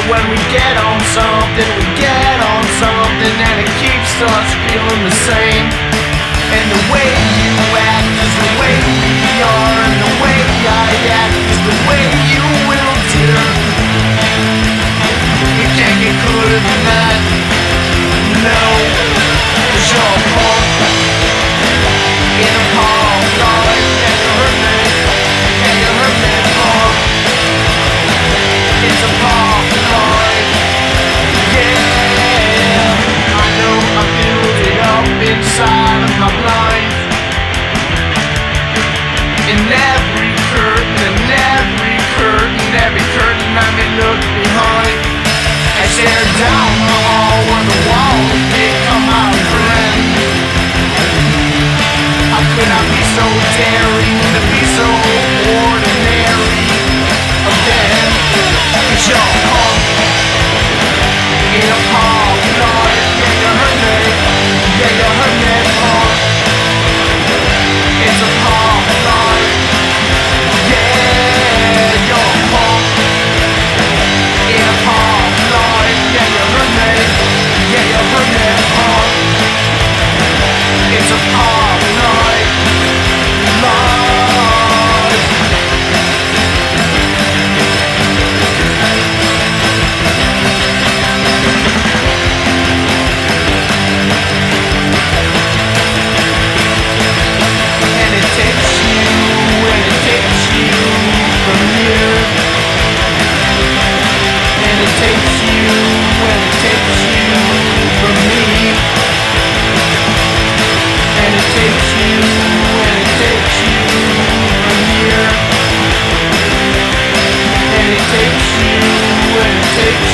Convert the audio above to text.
when we get on something, and it keeps us feeling the same. And the way you act is the way we are, and the way I act is the way you will do. You can't get cooler than that, no, 'cause you're a punk in a punk life, and you hurt me, punk. It's a punk life, yeah. I know I build it up inside of my mind. In every curtain, I may look behind. I stare down the hall where the walls become my friend. How could I be so daring to be so ordinary again? 'Cause you're a punk in a punk life. Yeah, you hurt me, punk. It's a punk life, yeah. You're a punk in a punk life. Yeah, you hurt me, punk. It's a punk life, and it takes you from here, and it takes you from me, and it takes you from here, and it takes you